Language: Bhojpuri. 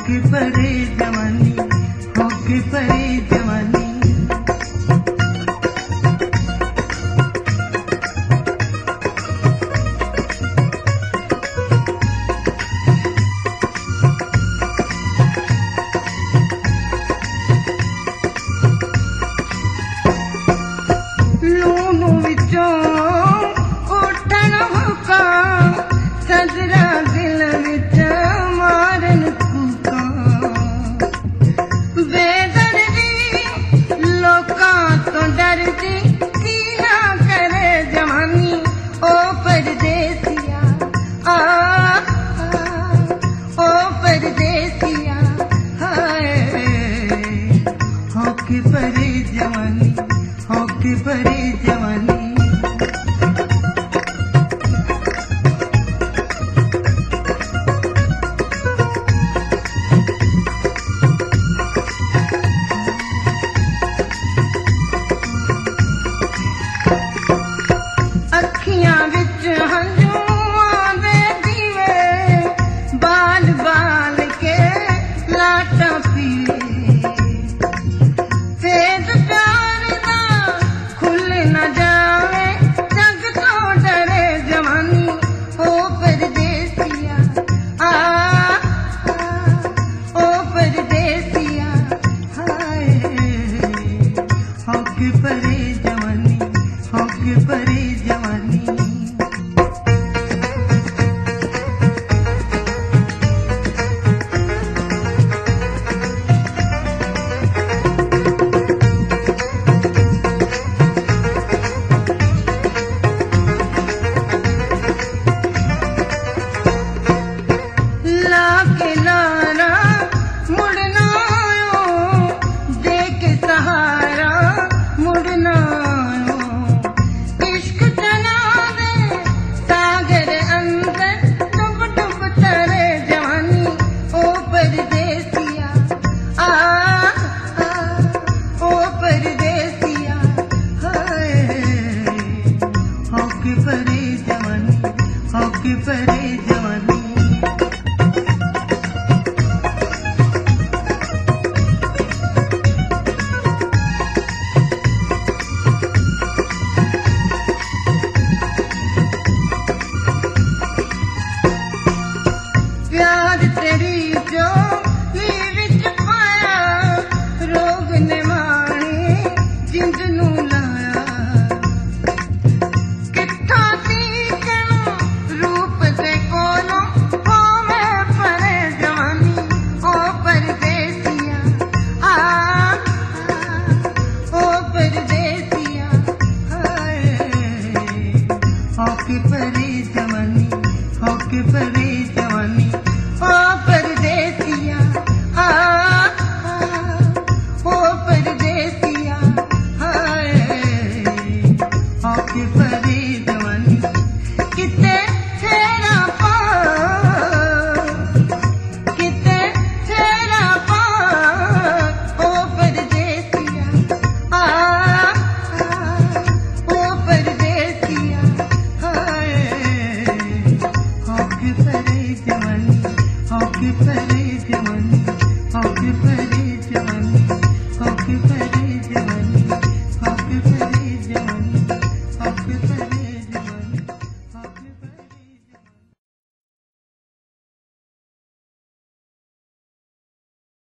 होके परे जवानी, होके परे जवानी। लूनू विचों उठन हुक्का, सजरा दिल विच मारन कूका। बेदर्दी लोकां तो डरदी की ना करे जवानी, ओ परदेसिया ओ परदेसिया हाय। होके परे जवानी, होके परे जवानी। अखियां विच हंझुआं दे दीवे, बाल बाल के लाटां पीवे। फेद प्यार दा खुल न जावे, जग तो डरे जवानी, ओ परदेसिया ओ परदेसिया हाय। होके परे जवानी, होके परे जवानी। लाके लारा मुड़ना आयो, दे के सहारा मुड़ना आयो। इश्क चला दे सागर अंदर, डुब डुब तरे जवानी, ओ परदेसिया ओ परदेसिया हाय। होके परे जवानी, होके परे जवानी। प्यार तेरी जो नी विच पाया, रोग ने माणे जिंद नू लाया। कित्थों सीखना रूप दे कोलों, होवे परे जवानी, ओ परदेसिया ओ परदेसिया हाय। होके परे जवानी, होके परे जवानी, ओ परदेसिया ओ परदेसिया हाय। होके परे जवानी, किते फेरा पा, किते फेरा पा, ओ परदेसिया ओ परदेसिया हाय। होके परे जवानी, होके परे जवानी, होके परे जवानी, होके परे जवानी।